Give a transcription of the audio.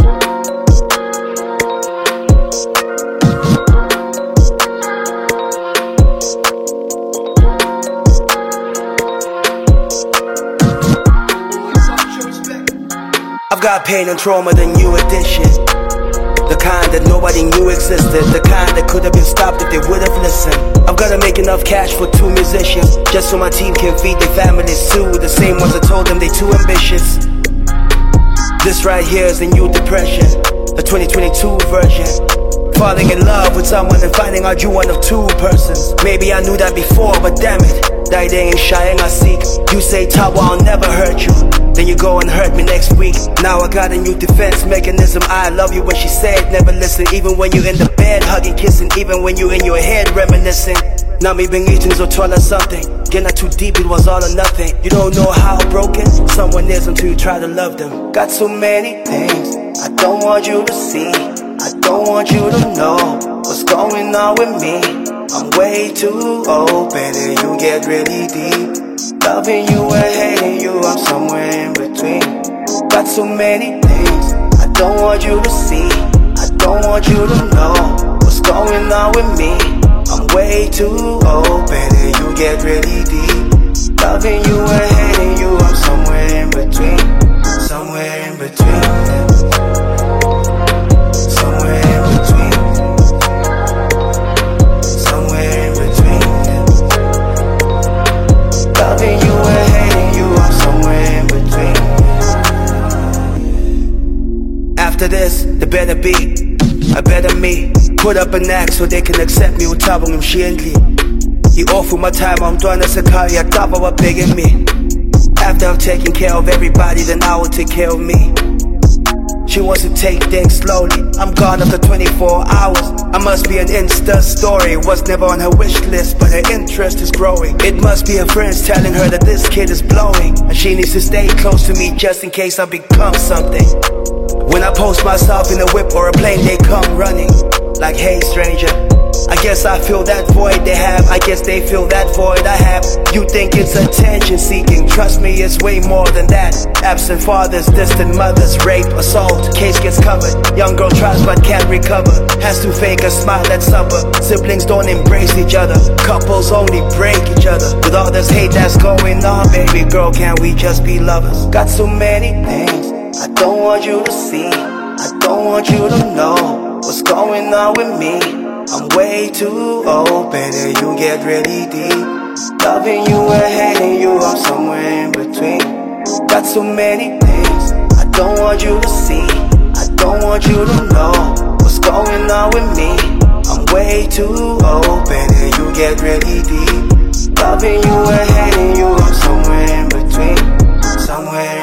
I've got pain and trauma, the new addition. The kind that nobody knew existed. The kind that could have been stopped if they would have listened. I've gotta make enough cash for 2 musicians, just so my team can feed their families too. The same ones I told them they too ambitious. This right here is the new depression, the 2022 version. Falling in love with someone and finding out you one of 2 persons. Maybe I knew that before, but damn it, that ain't shy and I seek. You say Tawa, I'll never hurt you, then you go and hurt me next week. Now I got a new defense mechanism. I love you when she said never listen. Even when you're in the bed hugging, kissing. Even when you're in your head reminiscing. Nami bingitong zotola something. Get not too deep, it was all or nothing. You don't know how broken someone is until you try to love them. Got so many things I don't want you to see. I don't want you to know what's going on with me. I'm way too open and you get really deep. Loving you and hating you, I'm somewhere in between. Got so many things I don't want you to see. I don't want you to know what's going on with me. I'm way too open and you get really deep. Loving you and hating you, I'm somewhere in between. Somewhere in between. Somewhere in between. Somewhere in between. Loving you and hating you, I'm somewhere in between. After this, there better be a better me. Put up an act so they can accept me. Utabong imshiently. You offer my time, I'm trying to sakari. I thought about begging me. After I've taken care of everybody, then I will take care of me. She wants to take things slowly. I'm gone after 24 hours. I must be an Insta story. Was never on her wish list, but her interest is growing. It must be her friends telling her that this kid is blowing, and she needs to stay close to me just in case I become something. When I post myself in a whip or a plane, they come running like, hey stranger. I guess I feel that void they have. I guess they feel that void I have. You think it's attention seeking. Trust me, it's way more than that. Absent fathers, distant mothers, rape, assault, case gets covered. Young girl tries but can't recover. Has to fake a smile at supper. Siblings don't embrace each other. Couples only break each other. With all this hate that's going on, baby girl, can't we just be lovers? Got so many things I don't want you to see. I don't want you to know what's going on with me. I'm way too open and you get really deep. Loving you and hating you, I'm somewhere in between. Got so many things I don't want you to see. I don't want you to know what's going on with me. I'm way too open and you get really deep. Loving you and hating you, I'm somewhere in between. Somewhere